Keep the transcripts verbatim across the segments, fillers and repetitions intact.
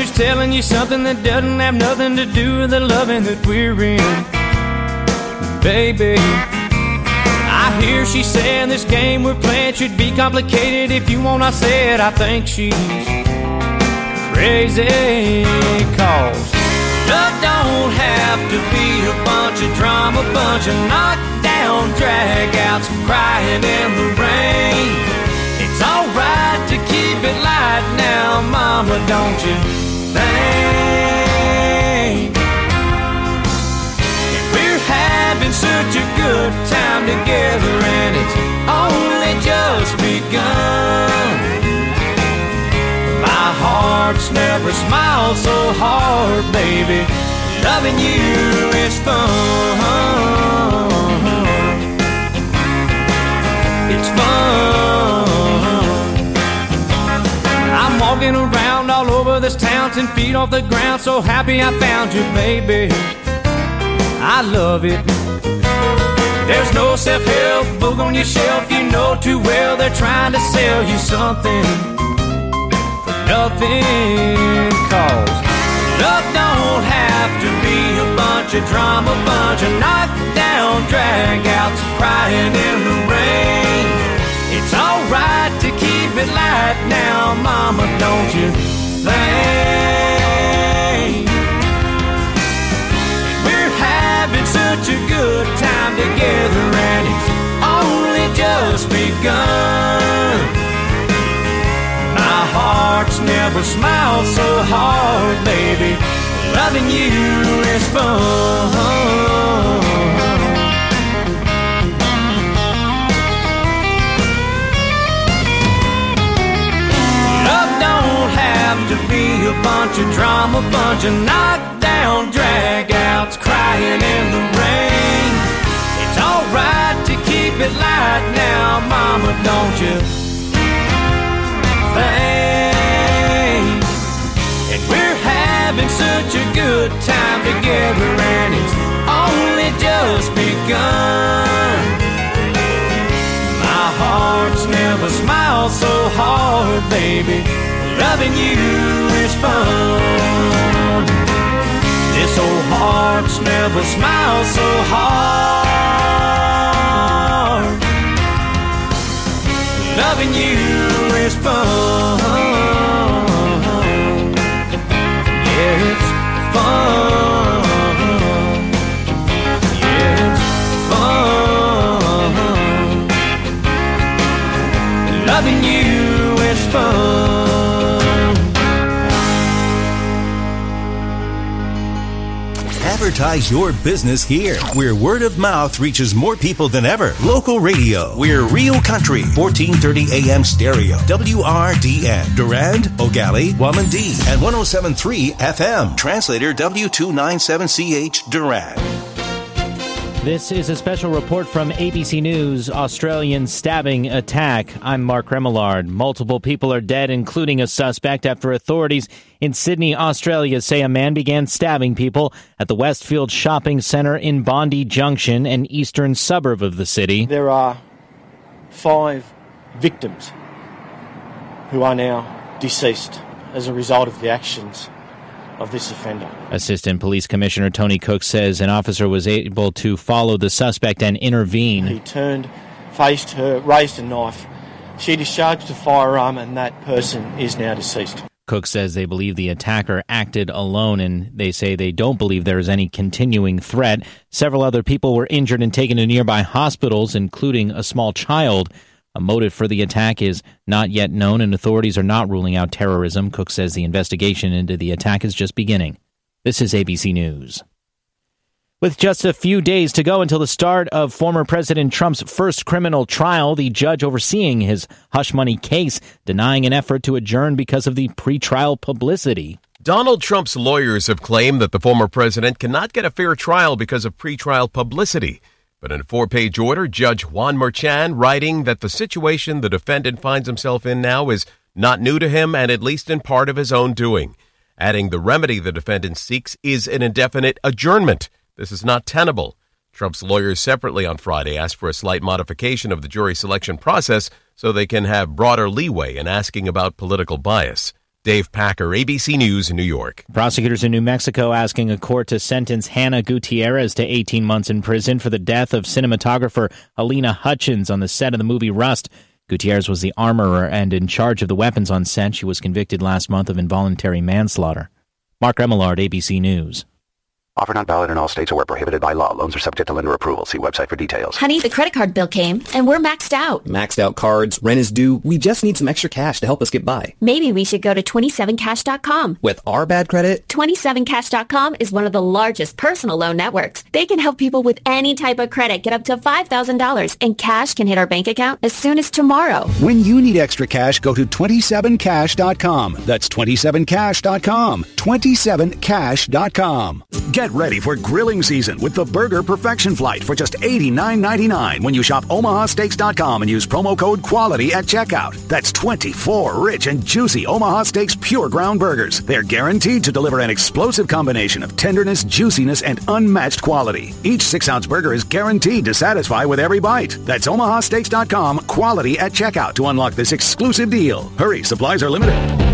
who's telling you something that doesn't have nothing to do with the loving that we're in. Baby, I hear she saying this game we're playing should be complicated. If you want, I said I think she's crazy. Cause love don't have to be a bunch of drama, bunch of knockdown dragouts, crying in the rain. It's alright to keep it light now, mama, don't you think? We're having such a good time together, and it's only just begun. My heart's never smiled so hard, baby. Loving you is fun. It's fun. I'm walking around all over this town, ten feet off the ground, so happy I found you, baby. I love it. There's no self-help book on your shelf. You know too well they're trying to sell you something for nothing. Cause love don't have to be a bunch of drama, bunch of knockdown dragouts, crying in the rain. It's alright to keep it light now, mama, don't you think? We're having such a good time together, and it's only just begun. My heart's never smiled so hard, baby. Loving you is fun. To be a bunch of drama, bunch of knockdown dragouts, crying in the rain. It's alright to keep it light now, mama, don't you think? And we're having such a good time together, and it's only just begun. My heart's never smiled so hard, baby. Loving you is fun. This old heart's never smiled so hard. Loving you is fun. Yeah, it's fun. Yeah, it's fun. Loving you is fun. Advertise your business here, where word of mouth reaches more people than ever. Local radio. We're Real Country, fourteen thirty A M stereo. W R D N. Durand, Ogali, Wamandee, and one oh seven point three F M. Translator W two ninety-seven C H, Durand. This is a special report from A B C News, Australian stabbing attack. I'm Mark Remillard. Multiple people are dead, including a suspect, after authorities in Sydney, Australia say a man began stabbing people at the Westfield Shopping Centre in Bondi Junction, an eastern suburb of the city. There are five victims who are now deceased as a result of the actions of this offender. Assistant Police Commissioner Tony Cook says an officer was able to follow the suspect and intervene. He turned, faced her, raised a knife. She discharged a firearm, and that person is now deceased. Cook says they believe the attacker acted alone, and they say they don't believe there is any continuing threat. Several other people were injured and taken to nearby hospitals, including a small child. A motive for the attack is not yet known, and authorities are not ruling out terrorism. Cook says the investigation into the attack is just beginning. This is A B C News. With just a few days to go until the start of former President Trump's first criminal trial, the judge overseeing his hush money case denying an effort to adjourn because of the pretrial publicity. Donald Trump's lawyers have claimed that the former president cannot get a fair trial because of pretrial publicity. But in a four-page order, Judge Juan Merchan writing that the situation the defendant finds himself in now is not new to him and at least in part of his own doing, adding the remedy the defendant seeks is an indefinite adjournment. This is not tenable. Trump's lawyers separately on Friday asked for a slight modification of the jury selection process so they can have broader leeway in asking about political bias. Dave Packer, A B C News, New York. Prosecutors in New Mexico asking a court to sentence Hannah Gutierrez to eighteen months in prison for the death of cinematographer Alina Hutchins on the set of the movie Rust. Gutierrez was the armorer and in charge of the weapons on set. She was convicted last month of involuntary manslaughter. Mark Remillard, A B C News. Offer not valid in all states or where prohibited by law. Loans are subject to lender approval. See website for details. Honey, the credit card bill came, and we're maxed out. Maxed out cards, rent is due. We just need some extra cash to help us get by. Maybe we should go to twenty-seven cash dot com. With our bad credit? twenty-seven cash dot com is one of the largest personal loan networks. They can help people with any type of credit get up to five thousand dollars, and cash can hit our bank account as soon as tomorrow. When you need extra cash, go to twenty-seven cash dot com. That's twenty-seven cash dot com. twenty-seven cash dot com. Get ready for grilling season with the Burger Perfection Flight for just eighty-nine ninety-nine when you shop omaha steaks dot com and use promo code QUALITY at checkout. That's twenty-four rich and juicy Omaha Steaks pure ground burgers. They're guaranteed to deliver an explosive combination of tenderness, juiciness, and unmatched quality. Each six-ounce burger is guaranteed to satisfy with every bite. That's omaha steaks dot com, QUALITY at checkout to unlock this exclusive deal. Hurry, supplies are limited.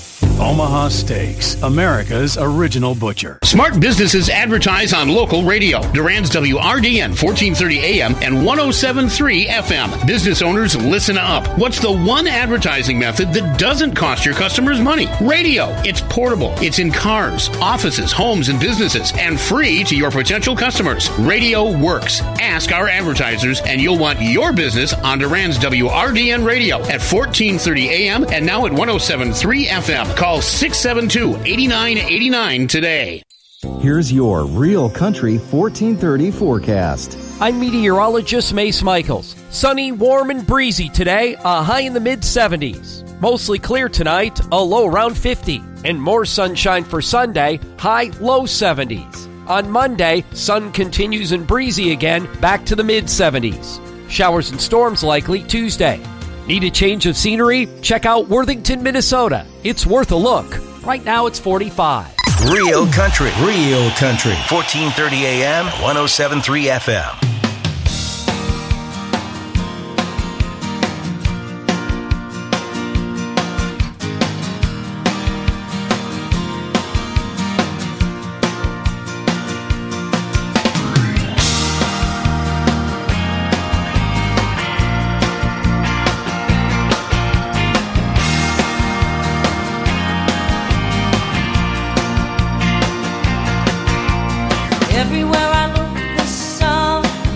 Omaha Steaks, America's original butcher. Smart businesses advertise on local radio. Durand's W R D N fourteen thirty A M and one oh seven point three F M. Business owners, listen up. What's the one advertising method that doesn't cost your customers money? Radio. It's portable. It's in cars, offices, homes, and businesses, and free to your potential customers. Radio works. Ask our advertisers, and you'll want your business on Durand's W R D N Radio at fourteen thirty A M and now at one oh seven point three F M. Call six seven two, eight nine eight nine today. Here's your Real Country fourteen thirty forecast. I'm meteorologist Mace Michaels. Sunny, warm, and breezy today, a high in the mid seventies. Mostly clear tonight, a low around fifty. And more sunshine for Sunday, high low seventies. On Monday, sun continues and breezy again, back to the mid seventies. Showers and storms likely Tuesday. Need a change of scenery? Check out Worthington, Minnesota. It's worth a look. Right now it's forty-five. Real Country. Real Country. fourteen thirty A M, one oh seven point three F M. Everywhere I look, the sun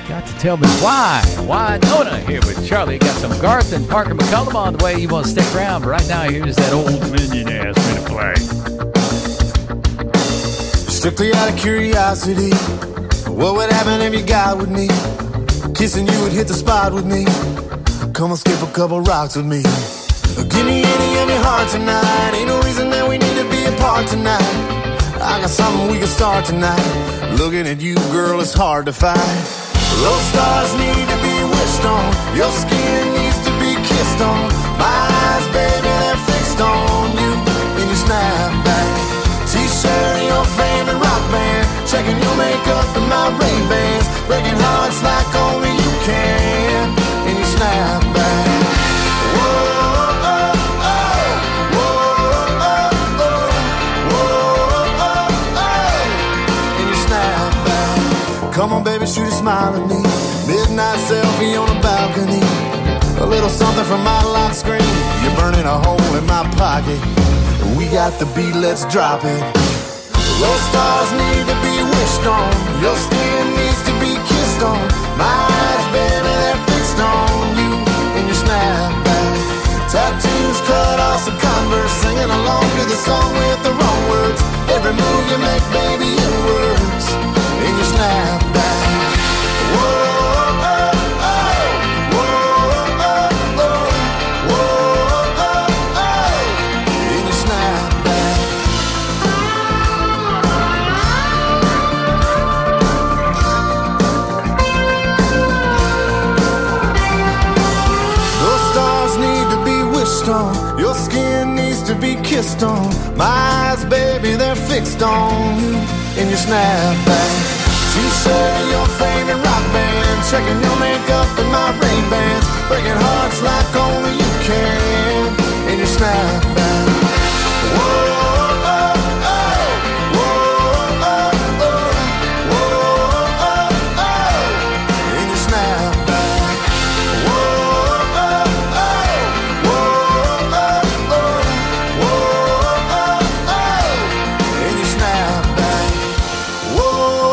Got to tell me why. Why Nona here with Charlie. Got some Garth and Parker McCullum on the way. You want to stick around, but right now here's that old minion ass me to play. Strictly out of curiosity, what would happen if you got with me? Kissing you would hit the spot with me. Come and skip a couple rocks with me. Give me any of your heart tonight. Ain't no reason that we need to be apart tonight. I got something we can start tonight. Looking at you, girl, it's hard to fight. Those stars need to be wished on. Your skin needs to be kissed on. My eyes, baby, they're fixed on you in your snapback. T-shirt, your favorite rock band. Checking your makeup and my Ray-Bans. Breaking hearts like only you can in your snapback. Come on, baby, shoot a smile at me. Midnight selfie on a balcony. A little something from my lock screen. You're burning a hole in my pocket. We got the beat, let's drop it. Those stars need to be wished on. Your skin needs to be kissed on. My eyes, baby, they're fixed on you in your snapback. Tattoos cut off some Converse. Singing along to the song with the wrong words. Every move you make, baby, it works in your snapback. Whoa, oh, oh, whoa, oh, oh, whoa, oh, oh, in your snapback. Those stars need to be wished on. Your skin needs to be kissed on. My eyes, baby, they're fixed on you in your snapback. T-shirt, your favorite rock band. Checking your makeup and my Ray-Bans. Breaking hearts like only you can in your snapback. Whoa, oh, oh, whoa, oh, oh, whoa, oh, oh, in your snapback. Whoa, oh, oh, whoa, oh, oh, whoa, oh, oh, in your snapback. Whoa.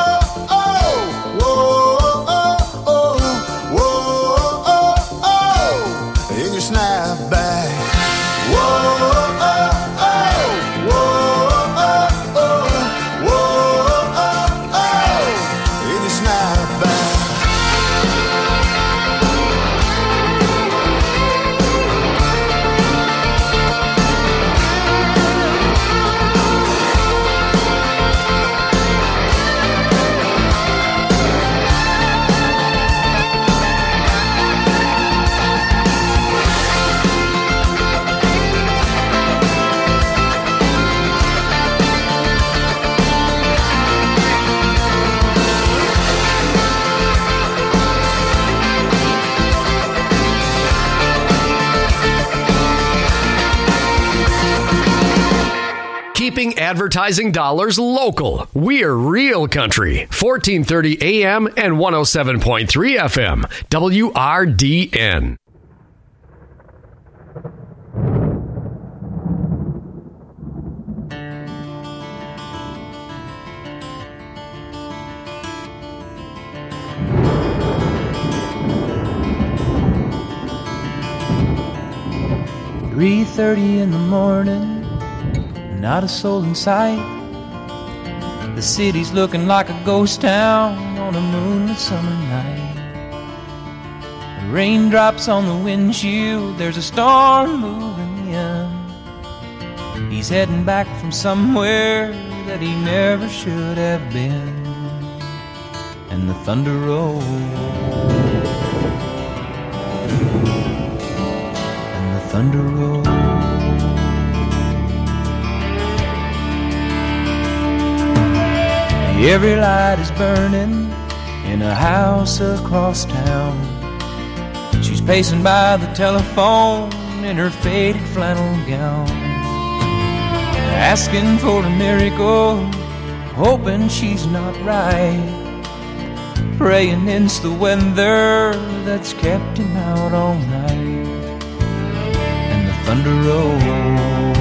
Keeping advertising dollars local. We're Real Country, fourteen thirty A M and one oh seven point three F M, W R D N. three thirty in the morning, not a soul in sight. The city's looking like a ghost town on a moonlit summer night. The raindrops on the windshield, there's a storm moving in. He's heading back from somewhere that he never should have been. And the thunder rolls, and the thunder rolls. Every light is burning in a house across town. She's pacing by the telephone in her faded flannel gown, asking for a miracle, hoping she's not right, praying it's the weather that's kept him out all night. And the thunder rolls,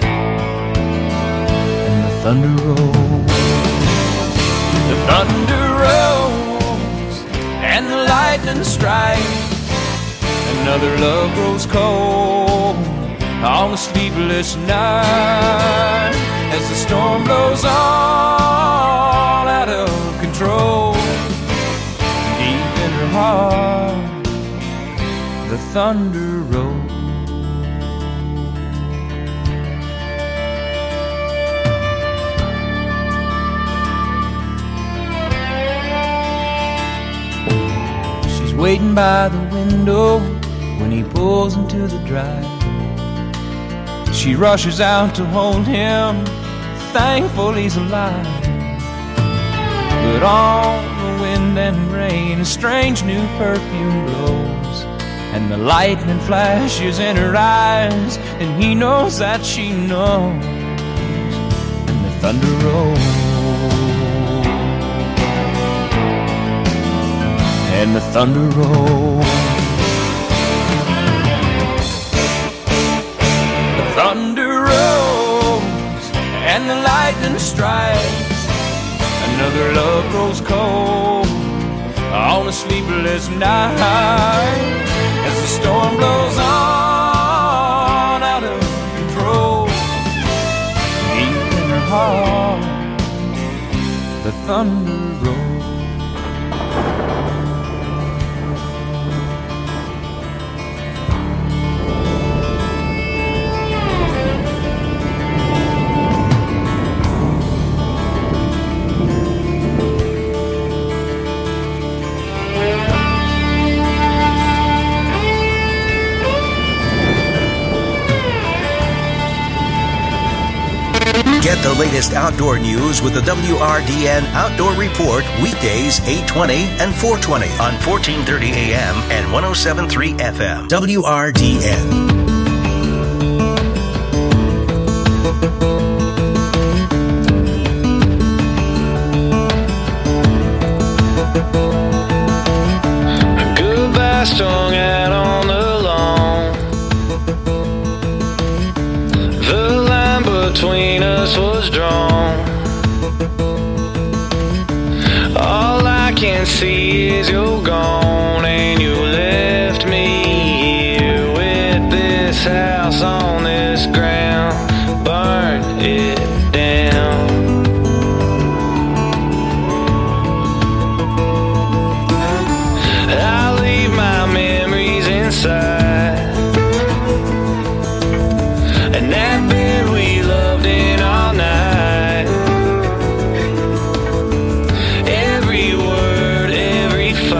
thunder rolls, the thunder and the lightning strikes. Another love grows cold on a sleepless night as the storm blows on out of control. Deep in her heart, the thunder rolls. She's waiting by the window when he pulls into the drive. She rushes out to hold him, thankful he's alive. But on the wind and rain, a strange new perfume blows, and the lightning flashes in her eyes, and he knows that she knows, and the thunder rolls, and the thunder rolls. Thunder rolls and the lightning strikes. Another love grows cold on a sleepless night as the storm blows on out of control. Deep in her heart, the thunder rolls. Get the latest outdoor news with the W R D N Outdoor Report weekdays eight twenty and four twenty on fourteen thirty A M and one oh seven point three F M. W R D N. Goodbye strung out on the lawn. The line between us was drawn. All I can see is you're gone, and you left me here with this house on this ground. Burn it down. I leave my memories inside, and that bed we loved in all night. Every word, every fight.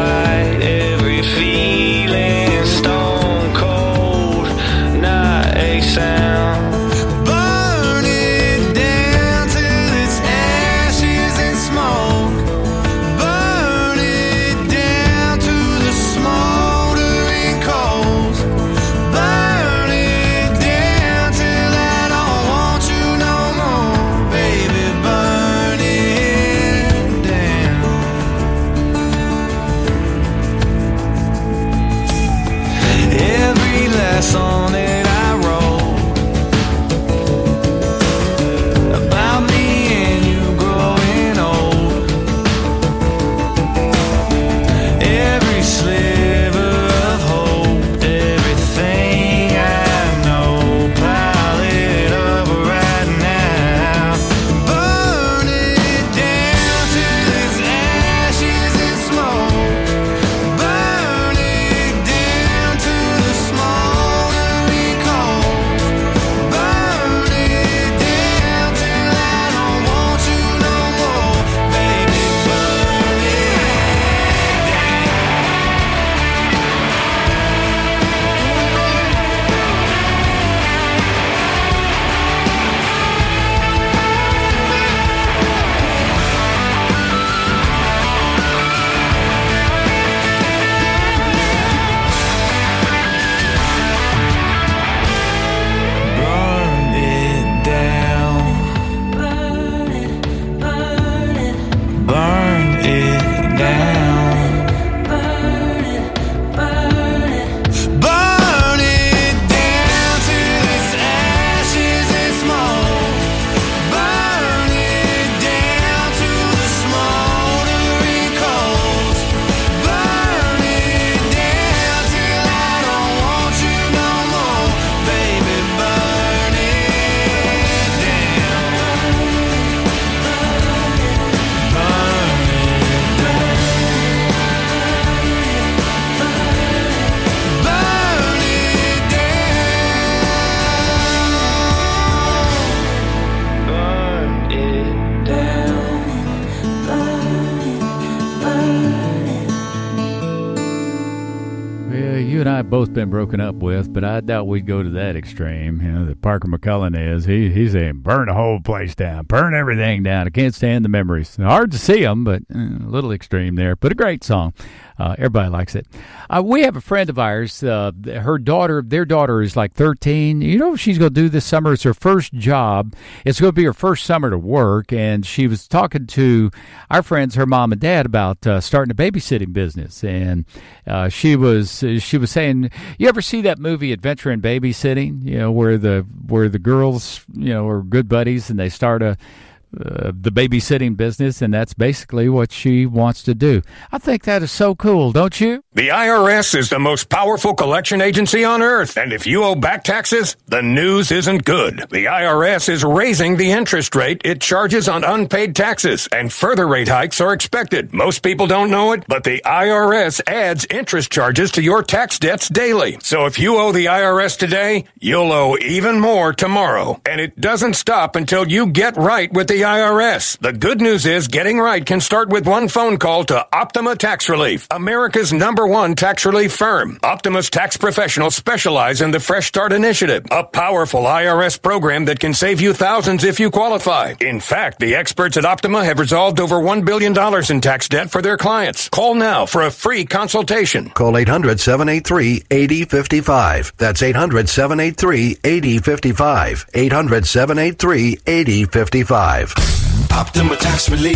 both been broken up with, but I doubt we'd go to that extreme. You know, that Parker McCullen is. He he's saying, burn the whole place down, burn everything down. I can't stand the memories. Hard to see them, but uh, a little extreme there. But a great song. Uh, everybody likes it. Uh, we have a friend of ours. Uh, her daughter, their daughter is like thirteen. You know what she's going to do this summer? It's her first job. It's going to be her first summer to work. And she was talking to our friends, her mom and dad, about uh, starting a babysitting business. And uh, she was she was saying, you ever see that movie Adventure in Babysitting? You know, where the where the girls, you know, are good buddies and they start a Uh, the babysitting business, and that's basically what she wants to do. I think that is so cool, don't you? The I R S is the most powerful collection agency on earth, and if you owe back taxes, the news isn't good. The I R S is raising the interest rate it charges on unpaid taxes, and further rate hikes are expected. Most people don't know it, but the I R S adds interest charges to your tax debts daily. So if you owe the I R S today, you'll owe even more tomorrow. And it doesn't stop until you get right with the I R S. The good news is getting right can start with one phone call to Optima Tax Relief, America's number one tax relief firm. Optima's tax professionals specialize in the Fresh Start Initiative, a powerful I R S program that can save you thousands if you qualify. In fact, the experts at Optima have resolved over one billion dollars in tax debt for their clients. Call now for a free consultation. Call eight hundred, seven eight three, eight zero five five. That's eight hundred, seven eight three, eight zero five five. eight hundred, seven eight three, eight zero five five. Optima Tax Relief.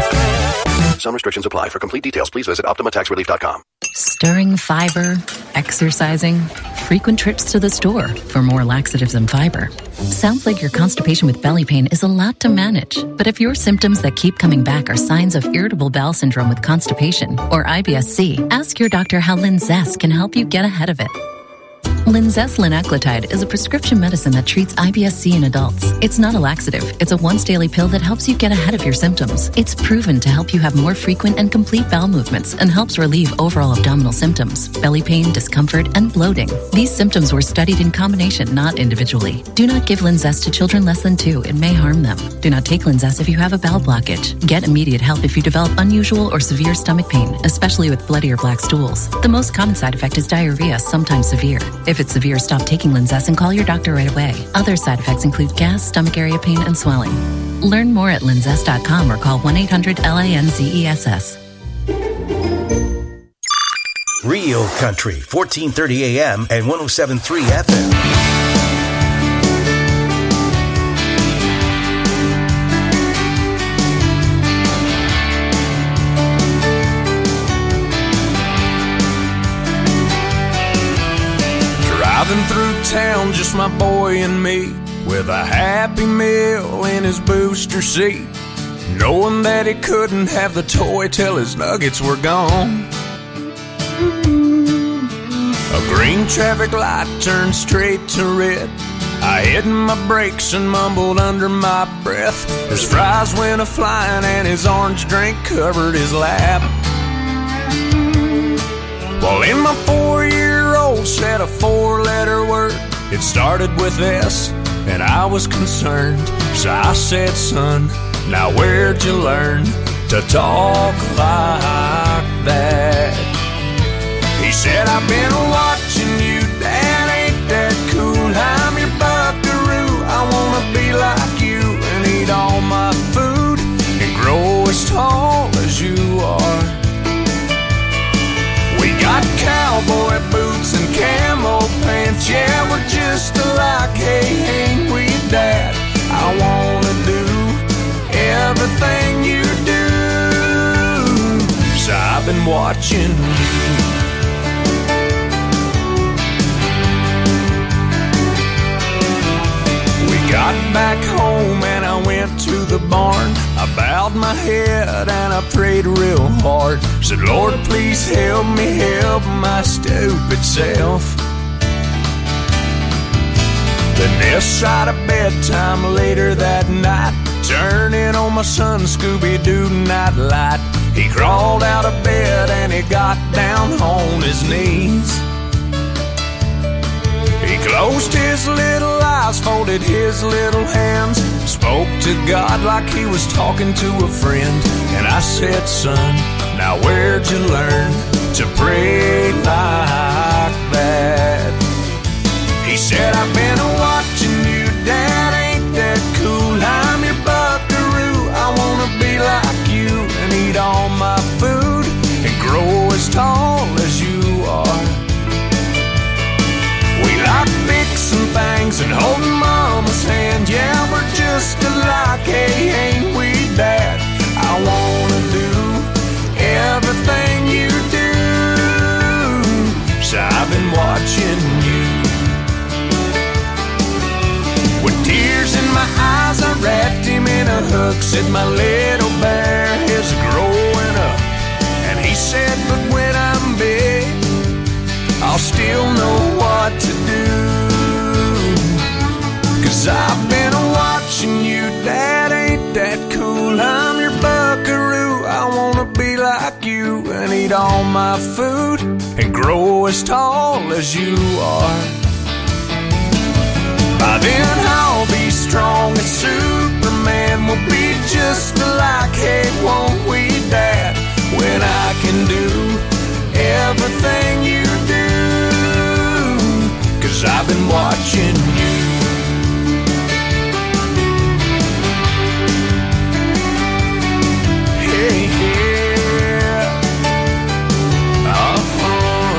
Some restrictions apply. For complete details, please visit optima tax relief dot com. Stirring fiber, exercising, frequent trips to the store for more laxatives and fiber. Sounds like your constipation with belly pain is a lot to manage. But if your symptoms that keep coming back are signs of irritable bowel syndrome with constipation or I B S C, ask your doctor how Linzess can help you get ahead of it. Linzess linaclotide is a prescription medicine that treats I B S C in adults. It's not a laxative. It's a once-daily pill that helps you get ahead of your symptoms. It's proven to help you have more frequent and complete bowel movements and helps relieve overall abdominal symptoms, belly pain, discomfort, and bloating. These symptoms were studied in combination, not individually. Do not give Linzess to children less than two. It may harm them. Do not take Linzess if you have a bowel blockage. Get immediate help if you develop unusual or severe stomach pain, especially with bloody or black stools. The most common side effect is diarrhea, sometimes severe. If it's severe, stop taking Linzess and call your doctor right away. Other side effects include gas, stomach area pain, and swelling. Learn more at linzess dot com or call one eight hundred L A N Z E S S. Real Country, fourteen thirty A M and one oh seven point three F M. Driving through town, just my boy and me, with a Happy Meal in his booster seat, knowing that he couldn't have the toy till his nuggets were gone. A green traffic light turned straight to red. I hit my brakes and mumbled under my breath. His fries went a-flying and his orange drink covered his lap. Well, in my four-year-old said a four-letter word. It started with S, and I was concerned. So I said, son, now where'd you learn to talk like that? He said, I've been watching you, Dad, ain't that cool? I'm your buckaroo, I wanna be like you and eat all my food and grow as tall as you are. We got cowboy boots and camo pants, yeah, we're just alike, hey, ain't we, Dad? I wanna do everything you do, so I've been watching you. Got back home and I went to the barn. I bowed my head and I prayed real hard. Said, Lord, please help me help my stupid self. Then this side of bedtime later that night, turning on my son Scooby-Doo nightlight. He crawled out of bed and he got down on his knees. He closed his little eyes, folded his little hands, spoke to God like he was talking to a friend. And I said, son, now where'd you learn to pray like that. He said, I've been watching you, Dad, ain't that cool? I'm your buckaroo, I wanna be like you and eat all my food and grow as tall as you are. We like fixing things and holding Mama's hand. Yeah, we're just alike, hey, ain't we, Dad? I wanna do everything you do, so I've been watching you. With tears in my eyes, I wrapped him in a hug. Said my little bear is growing up. And he said, but when I'm big, I'll still know what to do. Cause I've been watching you, Dad, ain't that cool? I'm your buckaroo, I wanna be like you and eat all my food and grow as tall as you are. By then I'll be strong as Superman. We'll be just alike, hey, won't we, Dad? When I can do everything you do, cause I've been watching you. Hey, yeah. Uh-huh.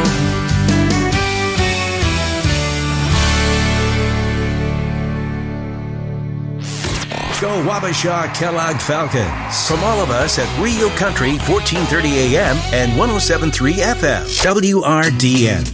Go Wabasha Kellogg Falcons. From all of us at Rio Country, fourteen thirty A M and one oh seven point three F M. W R D N.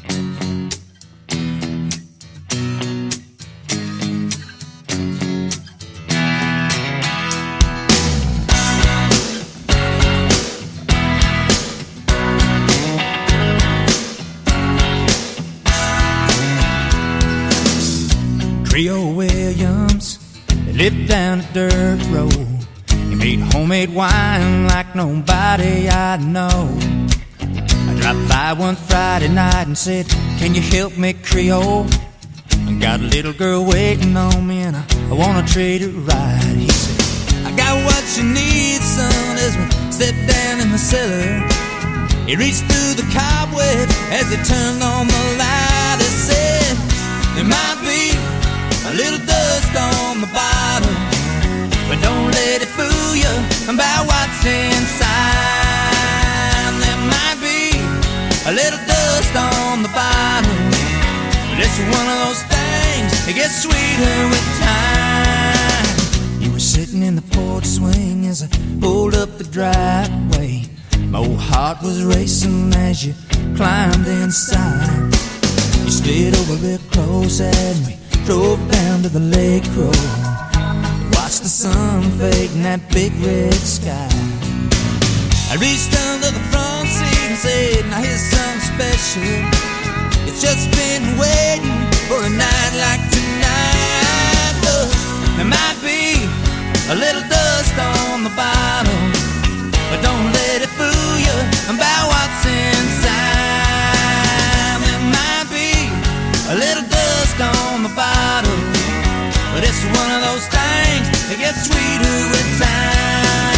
Trio Williams, they lived down a dirt road. He made homemade wine like nobody I know. I dropped by one Friday night and said, can you help me, Creole? I got a little girl waiting on me and I, I wanna treat her right. He said, I got what you need, son, as we stepped down in the cellar. He reached through the cobweb as he turned on the light. He said, there might be a little dust on the bottom, but don't let it fool you about what's inside. There might be a little dust on the bottom, but it's one of those things that gets sweeter with time. You were sitting in the porch swing as I pulled up the driveway. My old heart was racing as you climbed inside. You slid over real close and we drove down to the lake road. Watched the sun fade in that big red sky. I reached under the front seat and said, now here's something special. It's just been waiting for a night like tonight. Look, there might be a little dust on the bottom, but don't let it fool you about what's inside. There might be a little dust on the bottom, but it's one of those things that gets sweeter with time.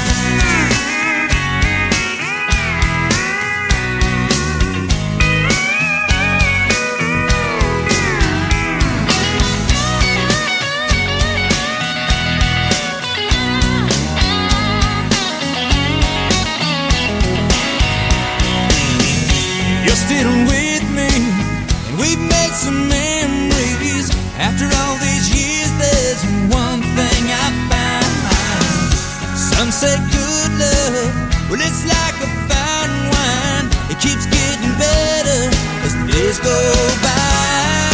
You're still with me, and we've made some memories. After all these years, there's one thing I found. Some say good love, well, it's like a fine wine. It keeps getting better as the days go by.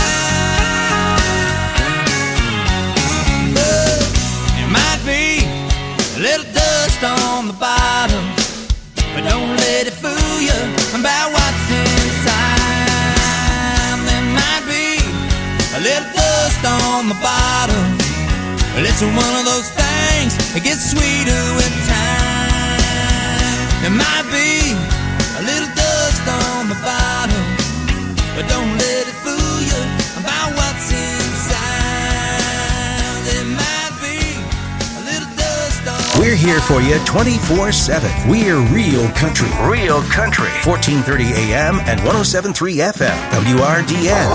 But there might be a little dust on the bottom, but don't let it fool you about what's inside. There might be a little dust on the bottom, but it's one of those things that gets sweeter with time. There might be a little dust on the bottom, but don't let it fool you about what's inside. There might be a little dust on We're here for you twenty-four seven. We're Real Country. Real Country. fourteen thirty A M and one oh seven point three F M. W R D N.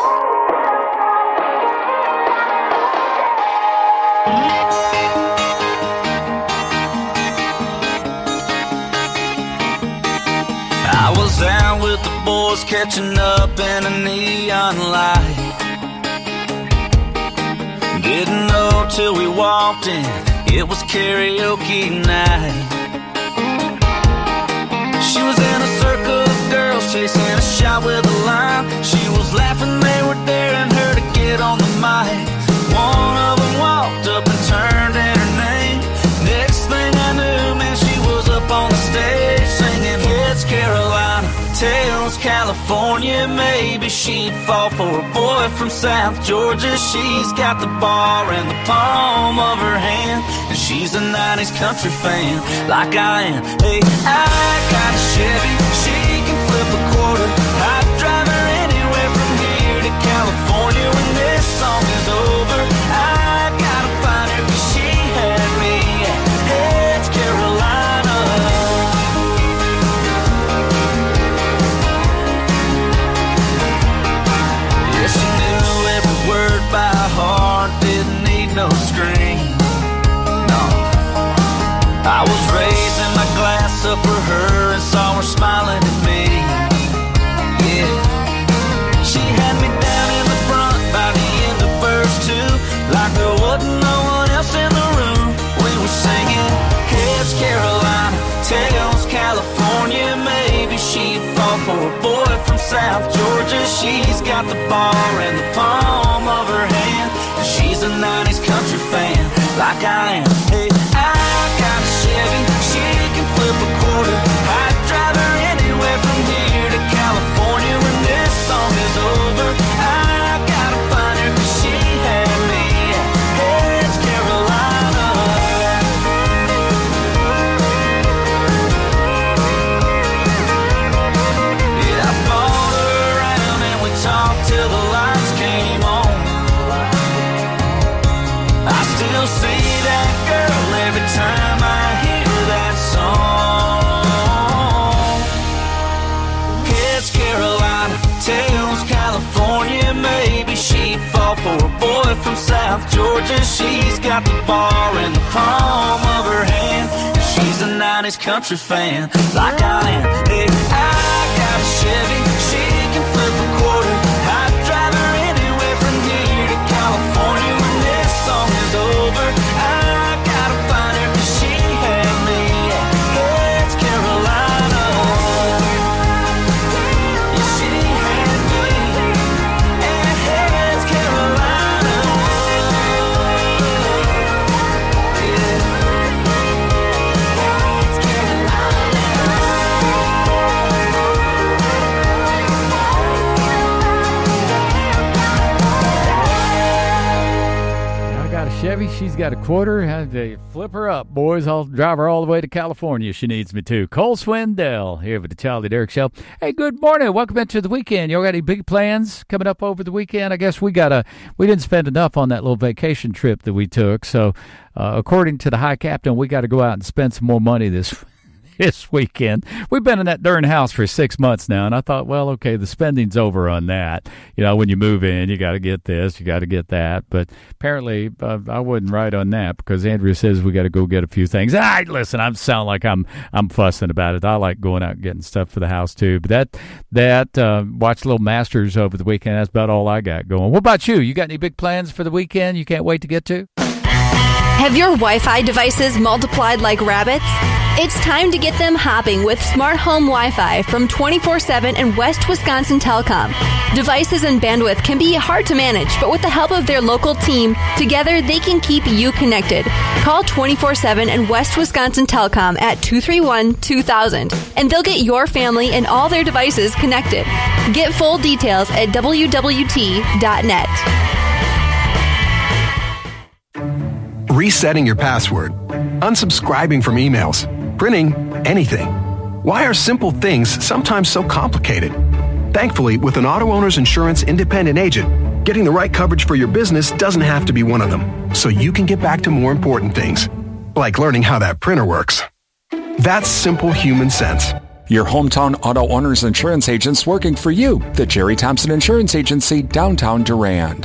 I was out with the boys catching up in a neon light. Didn't know till we walked in, it was karaoke night. She was in a circle of girls chasing a shot with a line. She was laughing, they were daring her to get on the mic. One of them walked up and turned in her name. Next thing I knew, man, she was up on the stage singing Hits Carolina, Tails California. Maybe she'd fall for a boy from South Georgia. She's got the bar in the palm of her hand, and she's a nineties country fan like I am. Hey, I got a Chevy, she can flip a quarter. I'd drive her anywhere from here to California. When this song is over, I gotta find her, 'cause she had me at Hits Carolina. Yeah, she knew every word by heart, didn't need no screen. No, I was raising my glass up for her and saw her smiling at me. Yeah, she had me down in the front by the end of verse two, like there wasn't no one else in the room. We were singing Hits Carolina, Tails California. Maybe she'd fall for a boy from South Georgia. She's got the bar in the palm of her hand, and she's a nineties country fan like I am. Hey, I got a Chevy, she can flip a quarter. I'd drive her anywhere from here to California. When this song is over, I gotta find her, 'cause she had me at Hits Carolina. Yeah, I bought her around and we talked till the lights came on. I still see that girl every time I hear that song. Hits Carolina, Tails California. Maybe she'd fall for a boy from South Georgia. She's got the bar in the palm of her hand, and she's a nineties country fan like I am. Hey, I got a Chevy, she can flip a quarter. I'd drive her anywhere from here to California. When this song is over, I gotta find her, 'cause she had me at Hits Carolina. Yeah, she had me at Hits Carolina. Yeah. Hits Carolina. I got a Chevy, she's got a quarter. Have to flip her up, boys. I'll drive her all the way to California if she needs me to. Cole Swindell here with the Charlie Derrick Show. Hey, good morning. Welcome into the weekend. Y'all got any big plans coming up over the weekend? I guess we got a we didn't spend enough on that little vacation trip that we took. So, uh, according to the high captain, we got to go out and spend some more money this this weekend. We've been in that darn house for six months now, and I thought, well, okay, the spending's over on that. You know, when you move in, you got to get this, you got to get that. But apparently, uh, I wasn't right on that, because Andrea says we got to go get a few things. Ah, listen, I sound like I'm I'm fussing about it. I like going out and getting stuff for the house too. But that that uh, watch Little Masters over the weekend. That's about all I got going. What about you? You got any big plans for the weekend you can't wait to get to? Have your Wi-Fi devices multiplied like rabbits? It's time to get them hopping with Smart Home Wi-Fi from twenty-four seven and West Wisconsin Telecom. Devices and bandwidth can be hard to manage, but with the help of their local team, together they can keep you connected. Call twenty-four seven and West Wisconsin Telecom at two three one, two thousand, and they'll get your family and all their devices connected. Get full details at w w t dot net. Resetting your password, unsubscribing from emails, printing anything. Why are simple things sometimes so complicated? Thankfully, with an Auto Owners Insurance independent agent, getting the right coverage for your business doesn't have to be one of them, so you can get back to more important things. like learning how that printer works. That's simple human sense. Your hometown auto owner's insurance agents working for you. The Jerry Thompson Insurance Agency, downtown Durand.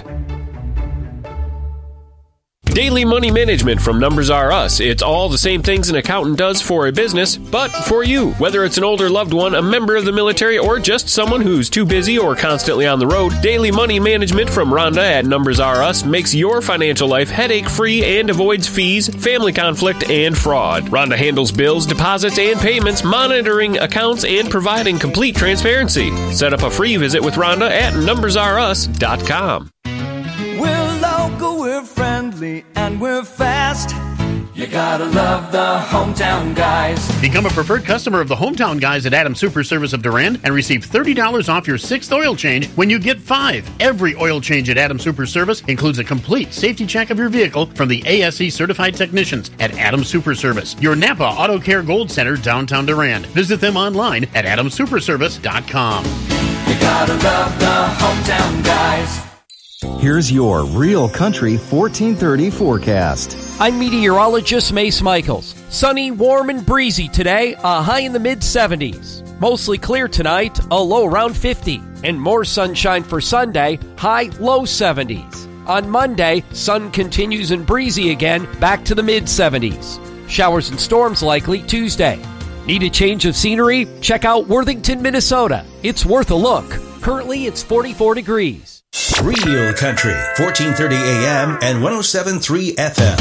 Daily money management from Numbers R Us. It's all the same things an accountant does for a business, but for you. Whether it's an older loved one, a member of the military, or just someone who's too busy or constantly on the road, daily money management from Rhonda at Numbers R Us makes your financial life headache-free and avoids fees, family conflict, and fraud. Rhonda handles bills, deposits, and payments, monitoring accounts, and providing complete transparency. Set up a free visit with Rhonda at numbers r us dot com. We're local, we're friendly, and we're fast. You gotta love the Hometown Guys. Become a preferred customer of the Hometown Guys at Adams Super Service of Durand and receive thirty dollars off your sixth oil change when you get five. Every oil change at Adams Super Service includes a complete safety check of your vehicle from the A S E certified technicians at Adams Super Service, your Napa Auto Care Gold Center, downtown Durand. Visit them online at adams super service dot com. You gotta love the Hometown Guys. Here's your Real Country fourteen thirty forecast. I'm meteorologist Mace Michaels. Sunny, warm, and breezy today, a high in the mid seventies. Mostly clear tonight, a low around fifty. And more sunshine for Sunday, high low seventies. On Monday, sun continues and breezy again, back to the mid seventies. Showers and storms likely Tuesday. Need a change of scenery? Check out Worthington, Minnesota. It's worth a look. Currently, it's forty-four degrees. Real Country, fourteen thirty A M and one oh seven point three F M.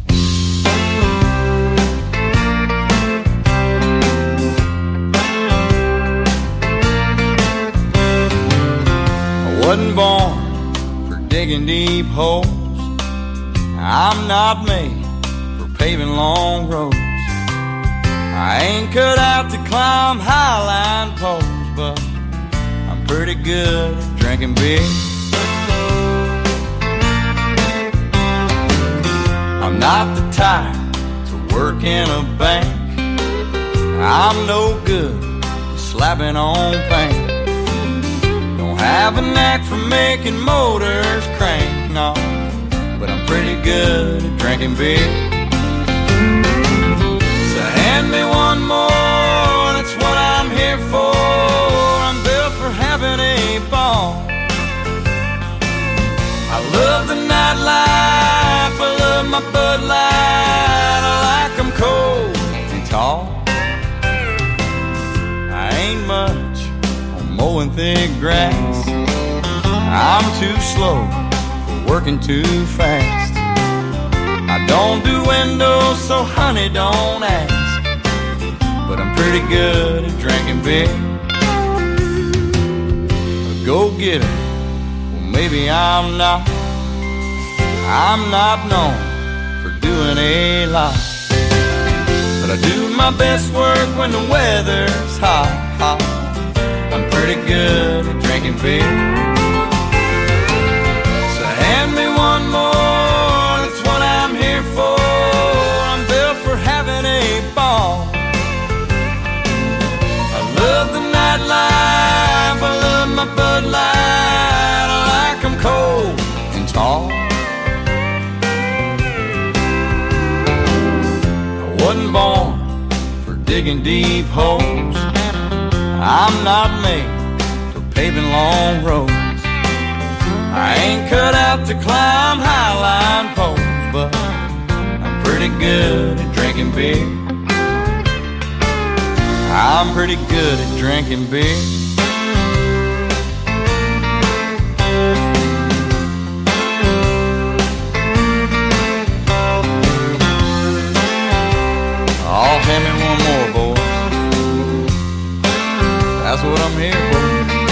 I wasn't born for digging deep holes. I'm not made for paving long roads. I ain't cut out to climb highline poles, but I'm pretty good at drinking beer. I'm not the type to work in a bank. I'm no good at slapping on paint. Don't have a knack for making motors crank, no, but I'm pretty good at drinking beer. So hand me one more, that's what I'm here for. I'm built for having a ball. I love the nightlife, I love my Bud Light, I like them cold and tall. I ain't much on mowing thick grass. I'm too slow for working too fast. I don't do windows, so honey, don't ask. But I'm pretty good at drinking beer. A go-getter, well, maybe I'm not. I'm not known for doing a lot, but I do my best work when the weather's hot, hot. I'm pretty good at drinking beer. So hand me one more, that's what I'm here for. I'm built for having a ball. I love the nightlife, I love my Bud Light, I like them cold and tall. Wasn't born for digging deep holes. I'm not made for paving long roads. I ain't cut out to climb highline poles, but I'm pretty good at drinking beer. I'm pretty good at drinking beer. Oh, hand me one more, boys. That's what I'm here for.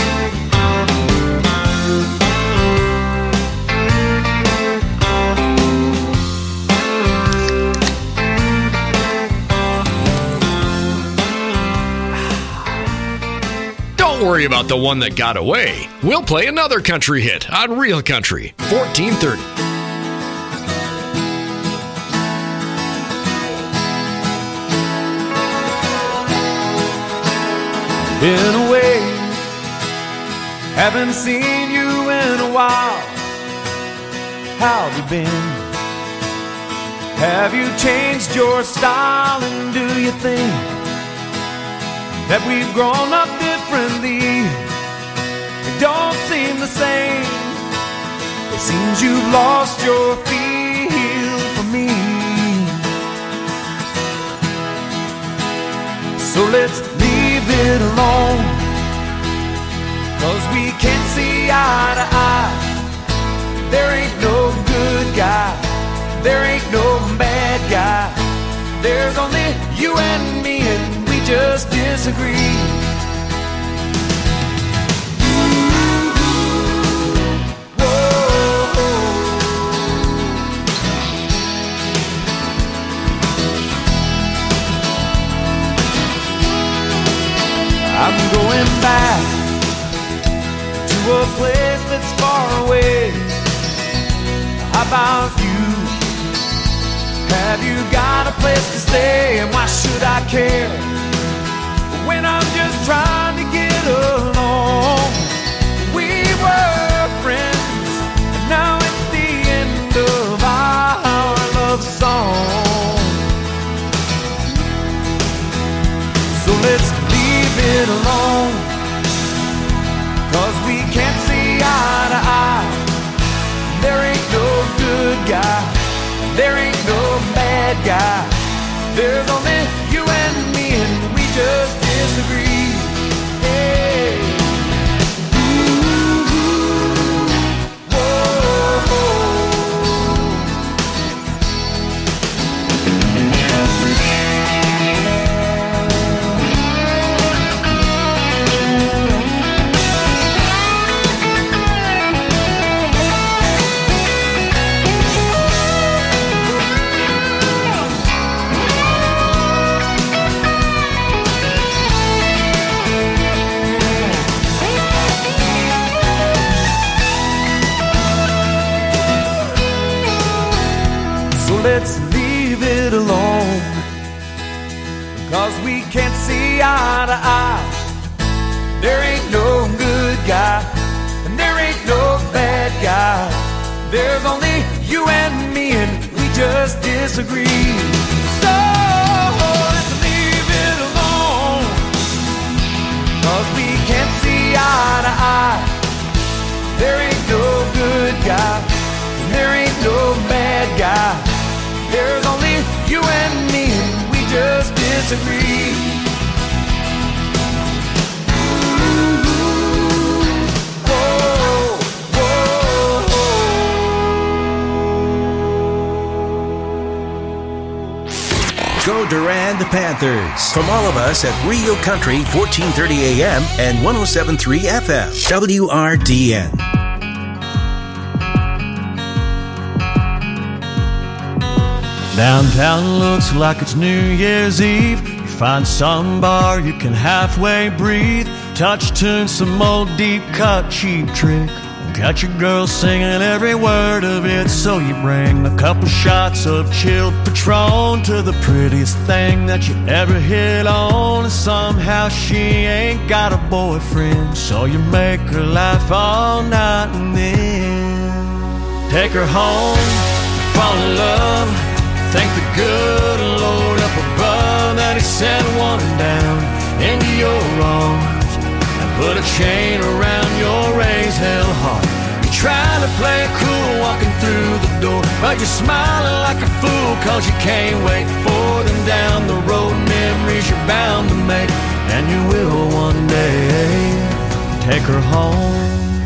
Don't worry about the one that got away. We'll play another country hit on Real Country, fourteen thirty. Been away, haven't seen you in a while. How have you been? Have you changed your style, and do you think that we've grown up differently? It don't seem the same. It seems you've lost your feel for me. So let's leave it alone, 'cause we can't see eye to eye. There ain't no good guy, there ain't no bad guy. There's only you and me, and we just disagree. I'm going back to a place that's far away. How about you? Have you got a place to stay? And why should I care when I'm just trying to get along? We were friends, and now it's the end of our love song. So let's leave it alone, 'cause we can't see eye to eye. There ain't no good guy, there ain't no bad guy. There's only you and me, and we just disagree. Hey. Ooh, whoa, whoa. Let's leave it alone, 'cause we can't see eye to eye. There ain't no good guy, and there ain't no bad guy. There's only you and me, and we just disagree. So let's leave it alone, 'cause we can't see eye to eye. There ain't no good guy, and there ain't no bad guy. There's only you and me, and we just disagree. Whoa, whoa, whoa. Go Durand Panthers. From all of us at Rio Country, fourteen thirty A M and one oh seven point three F M, W R D N. Downtown looks like it's New Year's Eve. You find some bar you can halfway breathe. Touch tune, some old deep cut cheap trick. Got your girl singing every word of it. So you bring a couple shots of chilled Patron to the prettiest thing that you ever hit on. And somehow she ain't got a boyfriend, so you make her laugh all night, and then take her home, fall in love. Thank the good Lord up above that he sent one down into your arms and put a chain around your raised hell heart. You're trying to play it cool walking through the door, but you're smiling like a fool 'cause you can't wait for them down the road. Memories you're bound to make, and you will one day. Take her home.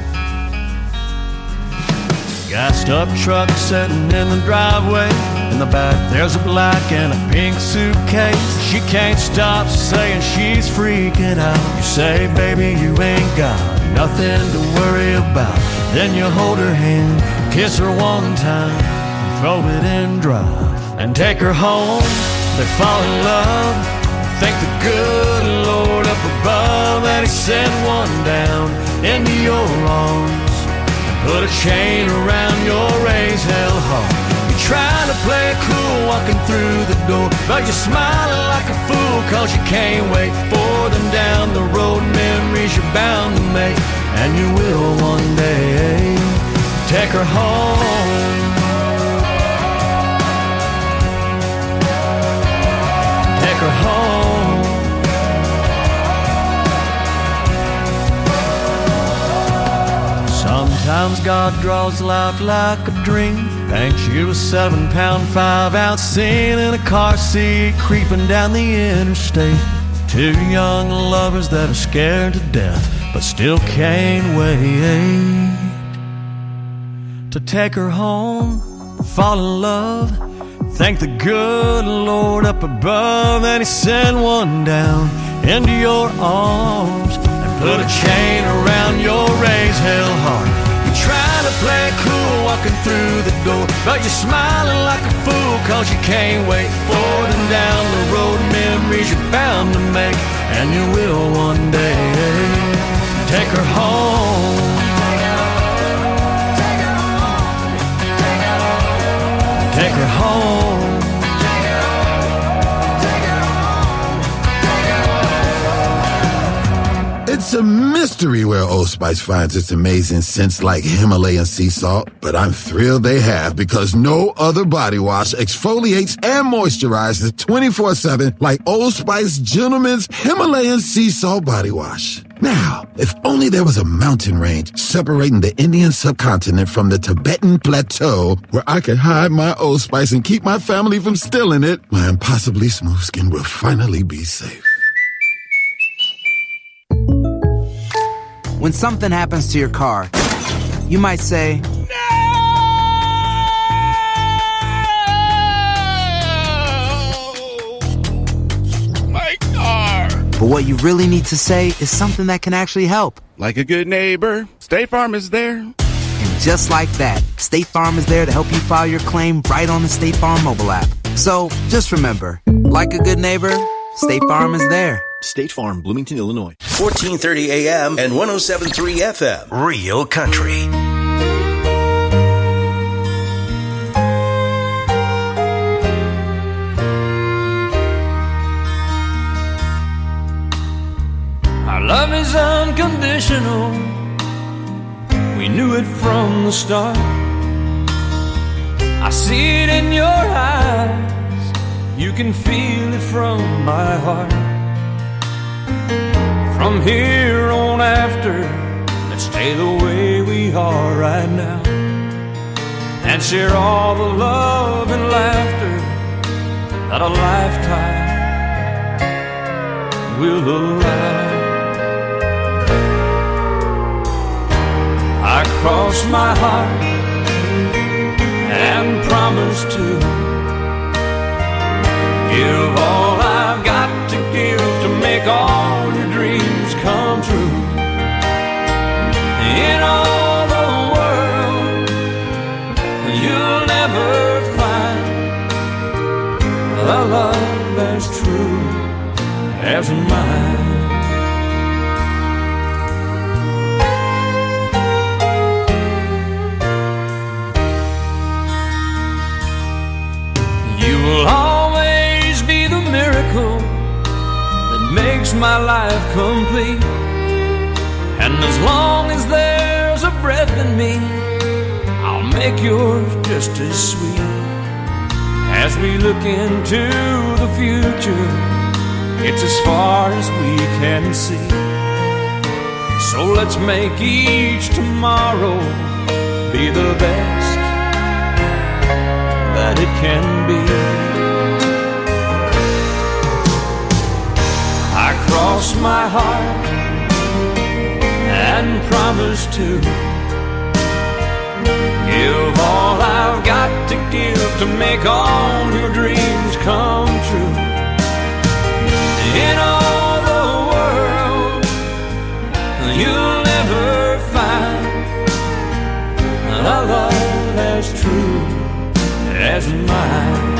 Gassed up truck sitting in the driveway. In the back there's a black and a pink suitcase. She can't stop saying she's freaking out. You say, baby, you ain't got nothing to worry about. Then you hold her hand, kiss her one time, and throw it in drive, and take her home. They fall in love. Thank the good Lord up above that he sent one down into your arms and put a chain around your raised hell heart. Trying to play it cool walking through the door, but you're smiling like a fool 'cause you can't wait for them down the road. Memories you're bound to make, and you will one day. Take her home. Sometimes God draws life like a dream. Paints you a seven pound, five ounce scene in a car seat, creeping down the interstate. Two young lovers that are scared to death, but still can't wait to take her home, fall in love, thank the good Lord up above, and He sent one down into your arms and put a chain around your raised hell heart. You try to play it cool walking through the door, but you're smiling like a fool cause you can't wait forward and down the road. Memories you're bound to make, and you will one day. Take her home. Take her home. It's a mystery where Old Spice finds its amazing scents like Himalayan sea salt, but I'm thrilled they have, because no other body wash exfoliates and moisturizes twenty-four seven like Old Spice Gentleman's Himalayan sea salt body wash. Now, if only there was a mountain range separating the Indian subcontinent from the Tibetan plateau where I could hide my Old Spice and keep my family from stealing it, my impossibly smooth skin will finally be safe. When something happens to your car, you might say, "No! My car!" But what you really need to say is something that can actually help. Like a good neighbor, State Farm is there. And just like that, State Farm is there to help you file your claim right on the State Farm mobile app. So just remember, like a good neighbor, State Farm is there. State Farm, Bloomington, Illinois. fourteen thirty A M and one oh seven point three F M. Real Country. Our love is unconditional. We knew it from the start. I see it in your eyes. You can feel it from my heart. From here on after, let's stay the way we are right now, and share all the love and laughter that a lifetime will allow. I cross my heart and promise to give all I've got to give to make all your dreams come true. In all the world, you'll never find a love as true as mine. You will always be the miracle that makes my life complete. And as long as there's a breath in me, I'll make yours just as sweet. As we look into the future, it's as far as we can see. So let's make each tomorrow be the best that it can be. I cross my heart and promise to give all I've got to give to make all your dreams come true. In all the world, you'll never find a love as true as mine.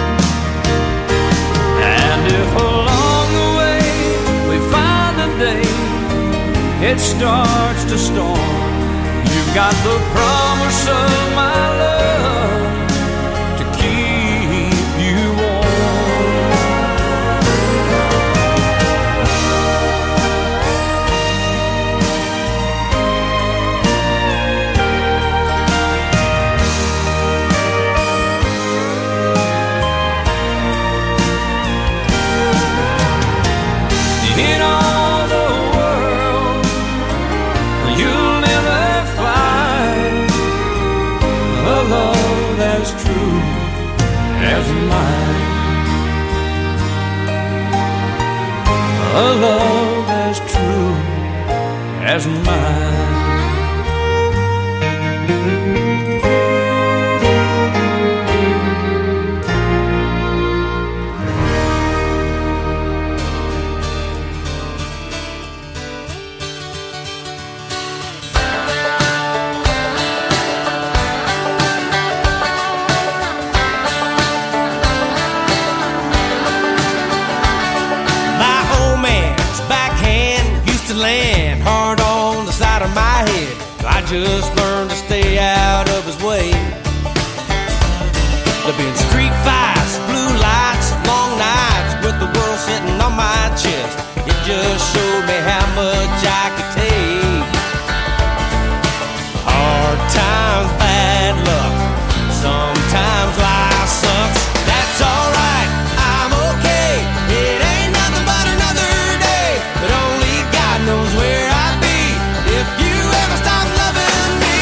And if along the way we find a day it starts to storm, you've got the promise of my love to keep you warm. In all the world, you'll never find a love as true as mine. Land hard on the side of my head, so I just learned to stay out of his way. There've been street fights, blue lights, long nights with the world sitting on my chest. It just showed me how much I could take. Hard times, bad luck, sometimes life sucks. That's alright, I'm okay. It ain't nothing but another day, but only God knows where I'd be if you ever stop loving me.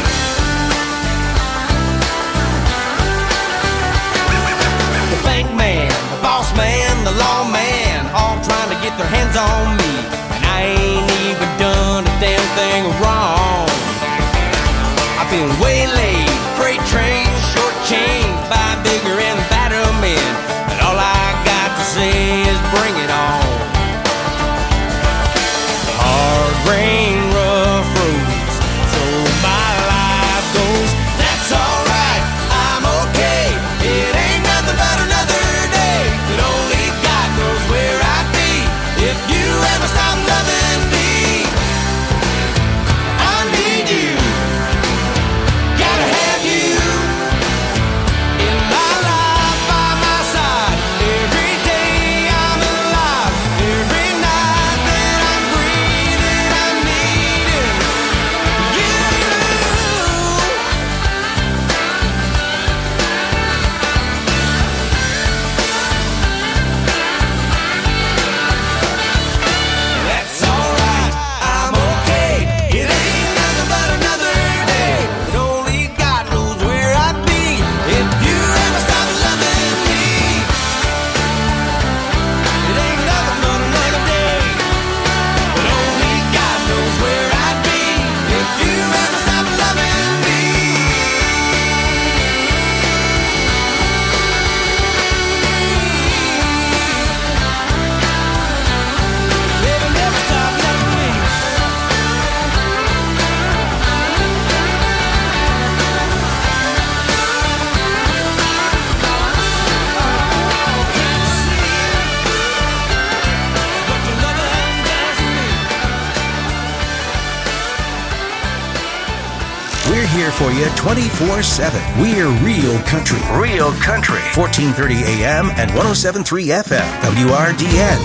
The bank man, the boss man, the law man, all trying to get their hands on me, and I ain't even done a damn thing wrong. I've been waylaid, freight trains, short chains by bigger and badder men, and all I got to say is bring it on. Hard rain, rough roads, so my life goes. That's alright, I'm okay. It ain't nothing but another day, but only God knows where I'd be if you ever stop loving me. I need you, gotta have you in my life, by my side. Every day I'm alive, every night that I'm breathing, I'm needing you. That's alright, I'm okay. It ain't nothing but another day, but only God knows where I'd be if you ever stop loving me. It ain't nothing but another day, but only God knows where I'd be if you ever stop loving me. Baby, never stop loving me. We're here for you twenty-four seven. We're Real Country. Real Country. fourteen thirty A M and one oh seven point three F M. W R D N.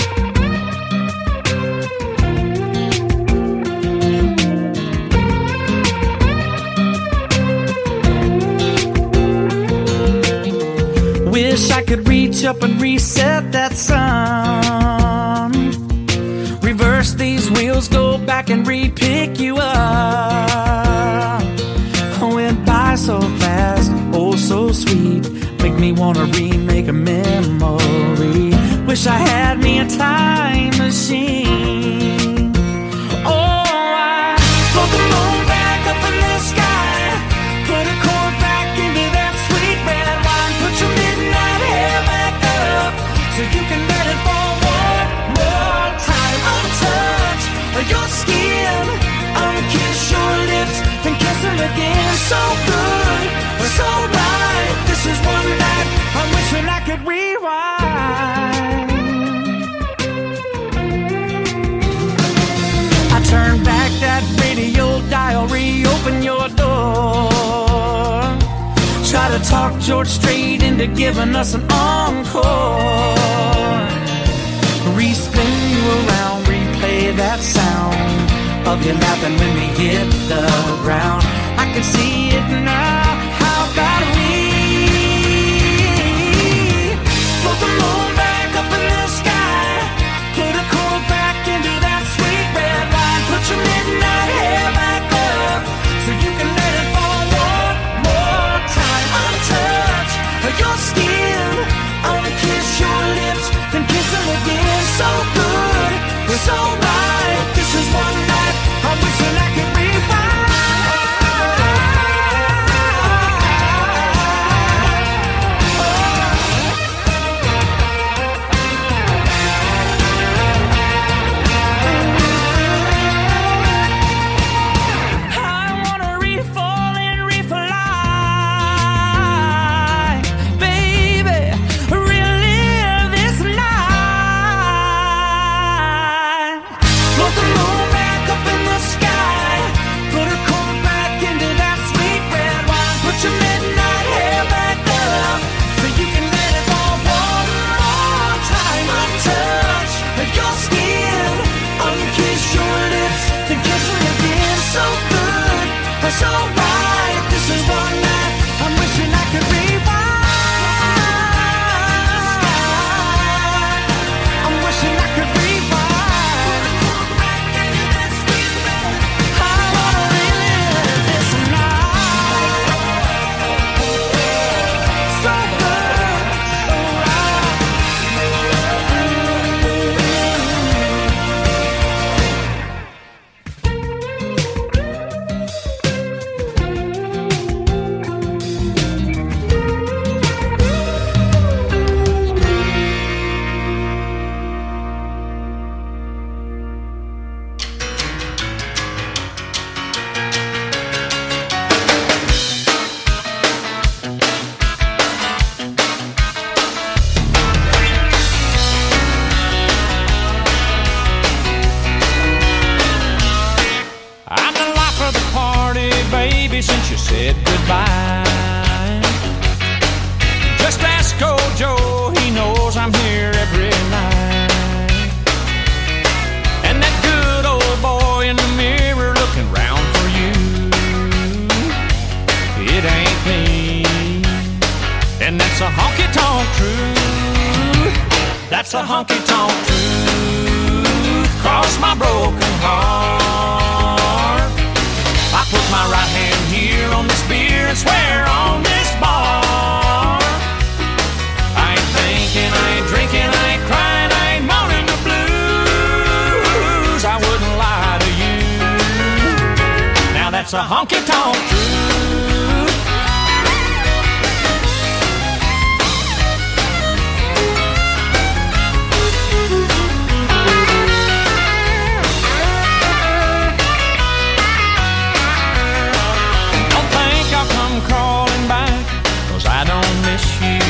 Wish I could reach up and reset that sun. Reverse these wheels, go back and re-pick you up. I went by so fast, oh so sweet. Make me wanna remake a memory. Wish I had me a time machine. Oh, I float the moon back up in the sky. Put a cord back into that sweet red wine. Put your midnight hair back up so you can let it fall one more time. Untouch your skin, unkiss your lips, then kiss them again. So good, so right. This is one night I'm wishing I could rewind. I turn back that radio dial, reopen your door. Try to talk George Strait into giving us an encore. Respin you around, replay that sound of you laughing when we hit the ground. I can see it now. How about we float the moon back up in the sky? Put a cord back into that sweet red wine. Put your midnight hair back up so you can let it fall one more time. Untouch your skin, unkiss your lips, then kiss them again. So good. maybe since you said goodbye. Just ask old Joe, he knows I'm here every night. And that good old boy in the mirror looking round for you, it ain't me. And that's a honky-tonk truth. That's a honky-tonk truth. Cross my broken heart. I put my right hand here on this beer and swear on this bar. I ain't thinking, I ain't drinking, I ain't crying, I ain't moaning the blues. I wouldn't lie to you. Now that's a honky-tonk truth. Don't think I'll come crawling back, 'cause I don't miss you.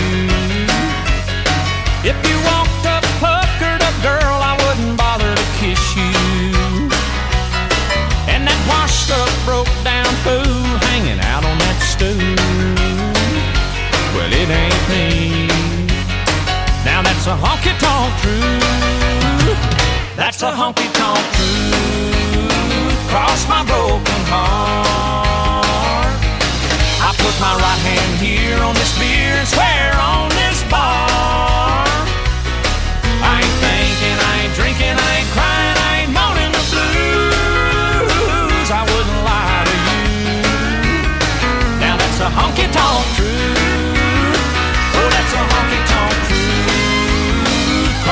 If you walked up puckered up, girl, I wouldn't bother to kiss you. And that washed up, broke down fool hanging out on that stool, well, it ain't me. Now that's a honky-tonk truth. That's a honky-tonk truth. Cross my broken heart.